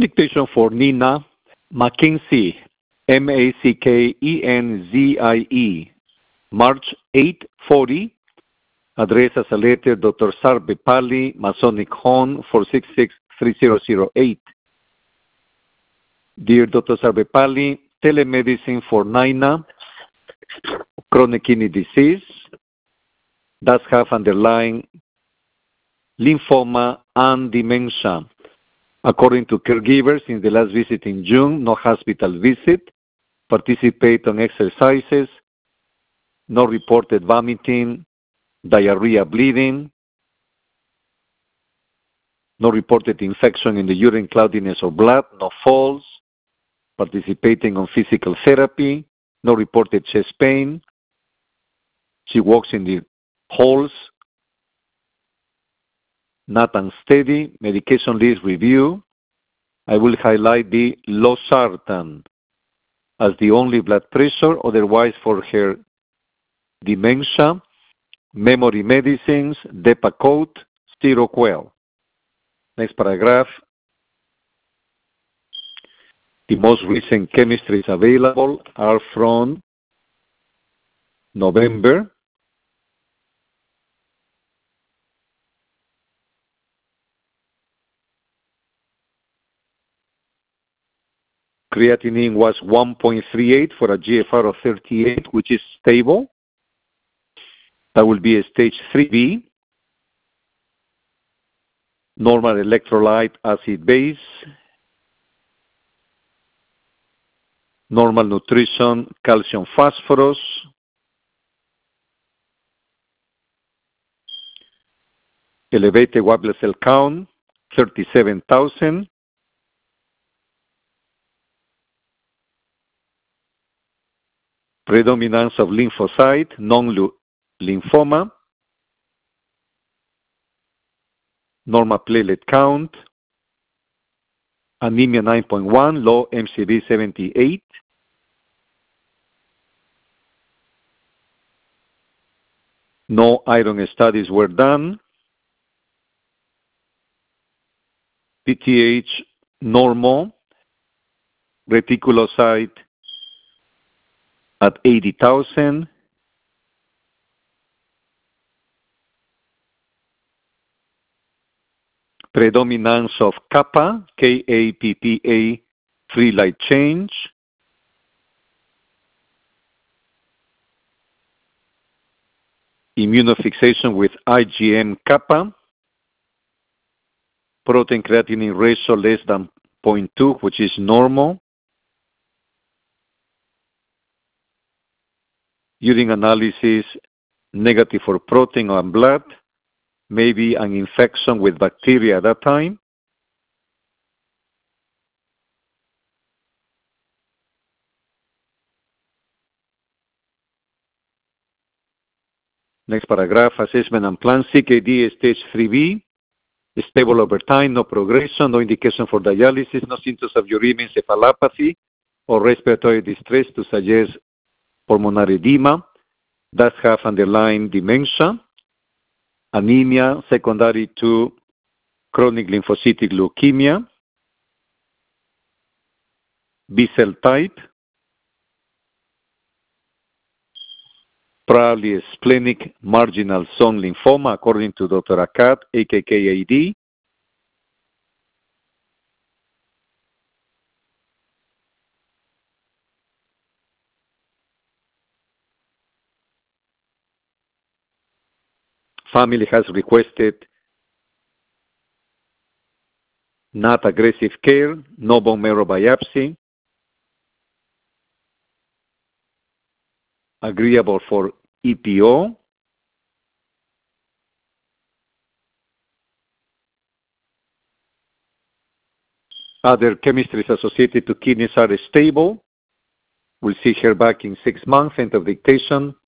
Dictation for Nina McKenzie, Mackenzie, March 840. Address as a letter, Dr. Sarve Pali, Masonic Home, 466-3008. Dear Dr. Sarve Pali, telemedicine for Nina, chronic kidney disease, does have underlying lymphoma and dementia. According to caregivers, in the last visit in June, no hospital visit, participate on exercises, no reported vomiting, diarrhea, bleeding, no reported infection in the urine, cloudiness or blood, no falls, participating on physical therapy, no reported chest pain. She walks in the halls, not unsteady. Medication list review. I will highlight the losartan as the only blood pressure, otherwise for her dementia, memory medicines, Depakote, Seroquel. Next paragraph. The most recent chemistries available are from November. Creatinine was 1.38 for a GFR of 38, which is stable. That will be a stage 3B. Normal electrolyte, acid base. Normal nutrition, calcium, phosphorus. Elevated white blood cell count, 37,000. Predominance of lymphocyte, non-lymphoma. Normal platelet count. Anemia 9.1, low MCV 78. No iron studies were done. PTH normal. Reticulocyte at 80,000. Predominance of kappa, Kappa, free light change. Immunofixation with IgM kappa. Protein creatinine ratio less than 0.2, which is normal. Urine analysis negative for protein and blood. Maybe an infection with bacteria at that time. Next paragraph, assessment and plan. CKD stage 3B, stable over time, no progression, no indication for dialysis, no symptoms of uremic encephalopathy or respiratory distress to suggest pulmonary edema. Does have underlying dementia, anemia secondary to chronic lymphocytic leukemia, B-cell type, probably a splenic marginal zone lymphoma, according to Dr. Akkad, AKKAD. Family has requested not aggressive care, no bone marrow biopsy, agreeable for EPO, other chemistries associated to kidneys are stable. We'll see her back in 6 months, end of dictation.